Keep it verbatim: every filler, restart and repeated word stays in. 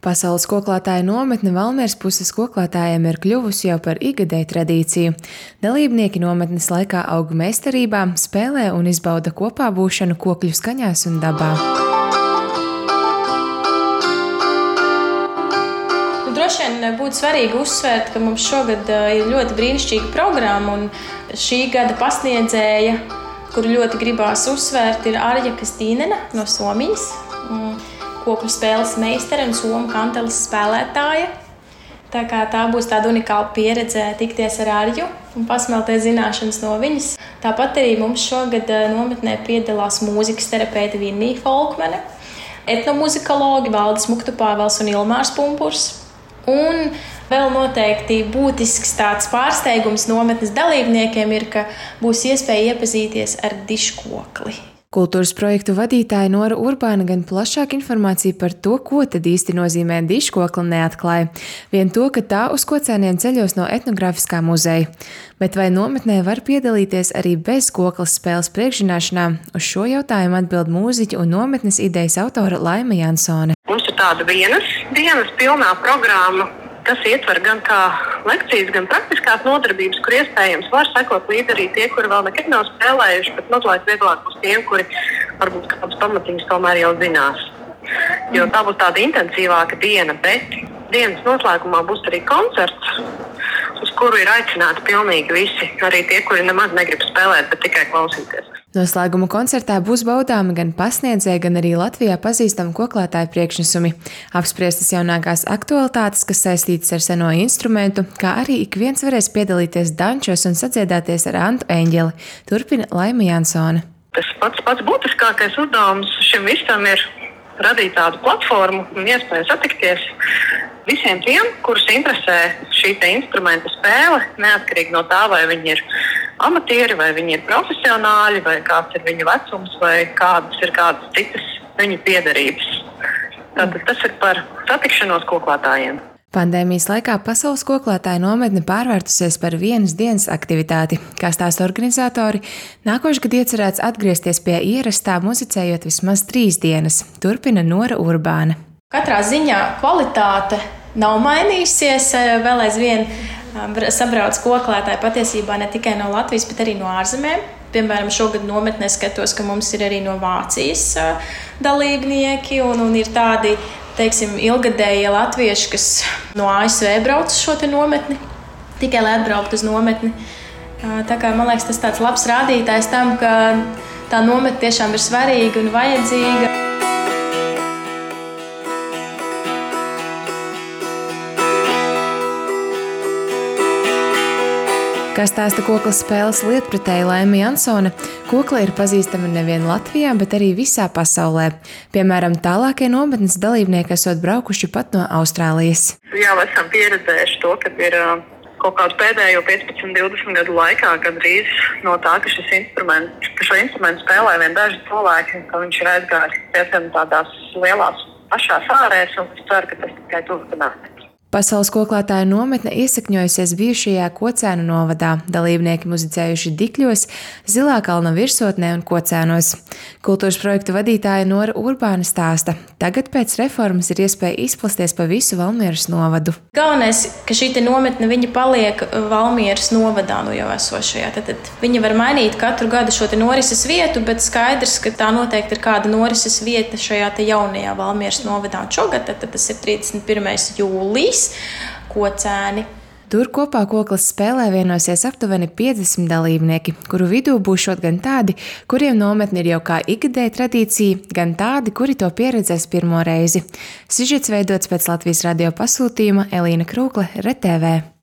Pasaules koklātāju nometne Valmieras puses koklātājiem ir kļuvusi jau par ikgadēju tradīciju. Dalībnieki nometnes laikā aug meistarībā, spēlē un izbauda kopā būšanu kokļu skaņās un dabā. Nu, droši vien būtu svarīgi uzsvērt, ka mums šogad ir ļoti brīnišķīga programma, un šī gada pasniedzēja, kuru ļoti gribās uzsvērt, ir Arja Kastīnena no Somijas. Kokļu spēles meistare un somu kanteles spēlētāja. Tā kā tā būs tāda unikāla pieredze tikties ar Arju un pasmeltēt zināšanas no viņas. Tāpat arī mums šogad nometnē piedalās mūzikas terapeite Vinnija Folkmane, etnomuzikologi Valdis Muktupāvels un Ilmārs Pumpurs. Un vēl noteikti būtisks tāds pārsteigums nometnes dalībniekiem ir, ka būs iespēja iepazīties ar diškokli. Kultūras projektu vadītāja Nora Urbāna gan plašāk informāciju par to, ko tad īsti nozīmē diškokli, neatklāja. Vien to, ka tā uz Kocēniem ceļos no etnogrāfiskā muzeja. Bet vai nometnē var piedalīties arī bez koklas spēles priekšzināšanā? Uz šo jautājumu atbild mūziķa un nometnes idejas autora Laima Jansone. Mums ir tāda vienas dienas pilnā programma, kas ietver gan kā lekcijas, gan praktiskās nodarbības, kur iespējams var sekot līdzi arī tie, kuri vēl nekad nav spēlējuši, bet mazliet vieglāk būs tiem, kuri varbūt kādas pamatiņas tomēr jau zinās. Jo tā būs tāda intensīvāka diena, bet dienas noslēgumā būs arī koncerts, uz kuru ir aicināti pilnīgi visi, arī tie, kuri nemaz negrib spēlēt, bet tikai klausīties. Noslēguma koncertā būs baudāmi gan pasniedzēji, gan arī Latvijā pazīstami koklātāju priekšnesumi. Apspriestas jaunākās aktualitātes, kas saistītas ar seno instrumentu, kā arī ik viens varēs piedalīties dančos un sadziedāties ar Antu Eņģeli, turpina Laima Jansone. Tas pats, pats būtiskākais uzdevums šim visam ir radīt tādu platformu un iespēju satikties visiem tiem, kurus interesē šī te instrumenta spēle, neatkarīgi no tā, vai viņi ir amatieri, vai viņi ir profesionāļi, vai kāds ir viņu vecums, vai kādas ir kādas citas viņu piederības. Tātad tas ir par satikšanos koklātājiem. Pandēmijas laikā Pasaules koklātāju nometne pārvērtusies par vienas dienas aktivitāti. Kā stāsta organizatori, nākošgad iecerēts atgriezties pie ierastā, muzicējot vismaz trīs dienas, turpina Nora Urbāna. Katrā ziņā kvalitāte nav mainījusies, vēl aizvien sabrauc koklētāji patiesībā ne tikai no Latvijas, bet arī no ārzemēm. Piemēram, šogad nometnē skatos, ka mums ir arī no Vācijas dalībnieki un, un ir tādi, teiksim, ilgadējie latvieši, kas no A S V brauc šo te nometni, tikai lai atbraukt uz nometni. Tā kā, man liekas, tas tāds labs rādītājs tam, ka tā nometne tiešām ir svarīga un vajadzīga. Kā stāsta koklas spēles lietpratēja Laima Jansone, kokla ir pazīstama nevien Latvijā, bet arī visā pasaulē. Piemēram, tālākie nometnes dalībnieki esot braukuši pat no Austrālijas. Jā, esam pieredzējuši to, ka ir kaut kādu pēdējo piecpadsmit divdesmit gadu laikā gandrīz no tā, ka, šis instruments, ka šo instrumentu spēlē vien daži cilvēki, ka viņš ir aizgājis diezgan tādās lielās pašās ārēs, un es ceru, ka tas tikai turpinās. Pasaules koklātāju nometne iesakņojusies bijušajā Kocēnu novadā. Dalībnieki muzicējuši Dikļos, Zilākalna virsotnē un Kocēnos. Kultūras projektu vadītāja Nora Urbāna stāsta, tagad pēc reformas ir iespēja izplasties pa visu Valmieras novadu. Galvenais, ka šī te nometne viņa paliek Valmieras novadā no jau esošajā. Tad, tad viņa var mainīt katru gadu šo te norises vietu, bet skaidrs, ka tā noteikti ir kāda norises vieta šajā te jaunajā Valmieras novadā. Un šogad tad, tad tas ir trīsdesmit pirmais jūlijs. Kocēni. Tur kopā koklas spēlē vienosies aptuveni piecdesmit dalībnieki, kuru vidū būšot gan tādi, kuriem nometne ir jau kā ikgadēja tradīcija, gan tādi, kuri to pieredzēs pirmo reizi. Sižets veidots pēc Latvijas radio pasūtījuma Elīna Krūkle, R T V.